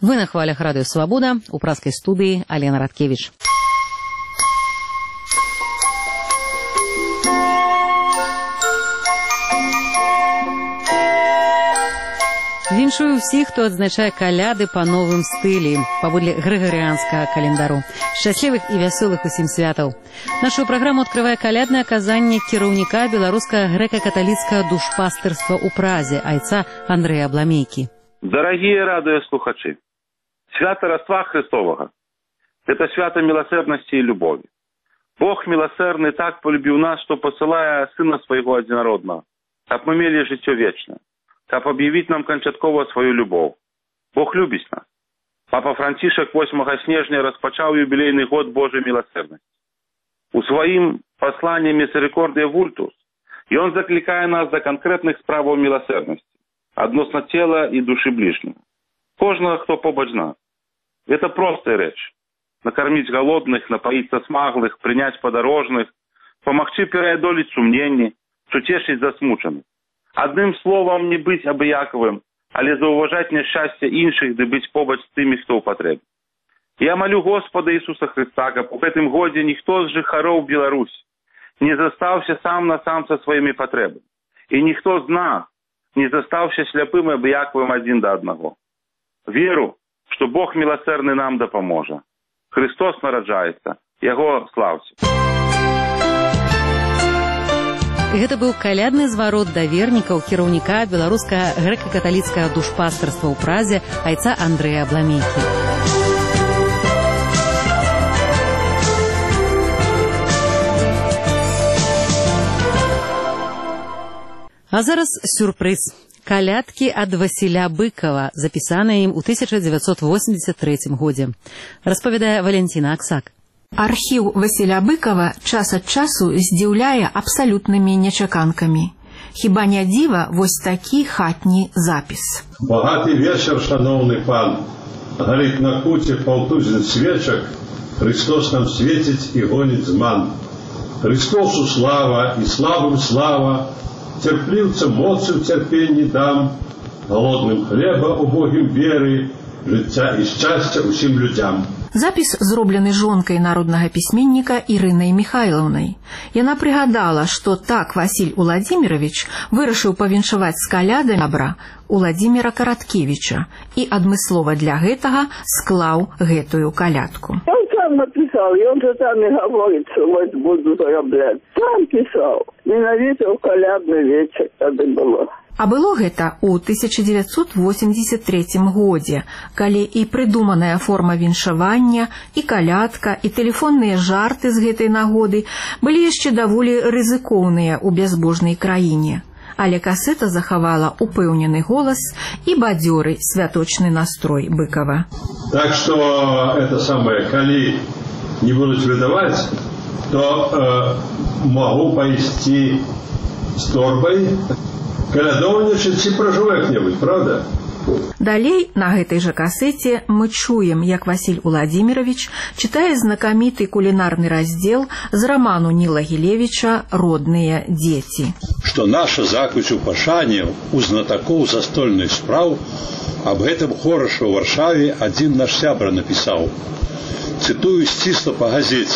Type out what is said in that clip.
Вы на хвалях радыё «Свабода», у праскай студыі Алена Радкевіч. Віншую ўсіх, хто адзначае каляды па новым стылі, паводле грыгарыянскага календару. Шчаслівых і вясёлых усім святаў. Нашу праграму адкрывае каляднае казанне кіраўніка беларускага грэка-каталіцкага душпастырства ў Празе, айца Андрэя Абламейкі. Дарагія радыёслухачы, свята Раства Христовага – это свята милосердности и любови. Бог милосердный так полюбил нас, что посылая Сына Своего Одинородного, каб мы мели жыццё вечное, каб объявить нам канчаткова свою любовь. Бог любіць нас. Папа Францішак 8 снежня распачаў юбілейны год Божьей милосердности. У своим послании «Мисерикордия Вультус» он закликает нас до конкретных справаў милосердности, адносна тела и души ближнего. Кожного, кто побач нас. Это простая речь. Накормить голодных, напоить смаглых, принять подорожных, помогчы переодолеть сумнения, утешить засмученных. Одним словом, не быть абыяковым, але зауважать несчастье інших, да быть побач с теми, кто употребит. Я молю Господа Иисуса Христа, каб у гэтым годзе ніхто з жыхароў Беларусь не застаўся сам на сам со своими потребами. И никто з нас не застаўся сляпым и абыяковым один до одного. Веру, что Бог милосердный нам дапаможа. Христос нараджаецца, Яго слаўце. Гэта быў калядны зварот да вернікаў кіраўніка беларускага грэка-каталіцкага душпастырства ў Празе айца Андрэя Абламейкі. А зараз сюрпрыз. Калядкі ад Васіля Быкова, запісаныя ім у 1983 годзе. Распавядае Валентина Аксак. Архіў Васіля Быкова час ад часу здзіўляе абсалютнымі нечаканкамі. Хіба не дзіва вось такі хатні запіс. Багаты вечар, шановны пан. Гарыць на куце паўтузін свечак, Христос нам свеціць і гоніць зман. Христосу слава і славам слава, терплівцам моцы ў цярпенні дам, голодным хлеба убогім веры, жыцця і шчасця ўсім людзям. Запіс зроблены жонкай народнага пісьменніка Ірынай Михайлаўнай. Яна прыгадала, што так Васіль Уладзімірович вырашыў павіншаваць з калядамі сябра Уладзіміра Караткевіча і адмыслова для гэтага склаў гэтую калядку. Он сам написал, и он же там и говорит, что вот буду зараблять. Сам писал. Ненавидел колядный вечер, тогда было. А было гэта ў 1983 годзе, калі і прыдуманая форма віншавання, і калядка, і тэлефонныя жарты з гэтай нагоды былі яшчэ даволі рызыкоўныя ў бязбожнай краіне. Але касета захавала упэўнены голас і бадзёры святочны настрой Быкова. Так что это самое, калі не будуць выдаваць, то могу пайсці з торбай, калядоўнічаць ці пражываць небудзь, правда? Далей на гэтай жа касеце мы чуем, як Васіль Уладзімірович чытае знакаміты кулінарны раздзел з раману Ніла Гілевіча «Родныя дзеці». Што наша закуць у пашане у знатакоў застольных спраў аб гэтым хораша ў Варшаве адзін наш сябра напісаў. Цытую сцісла па газеце.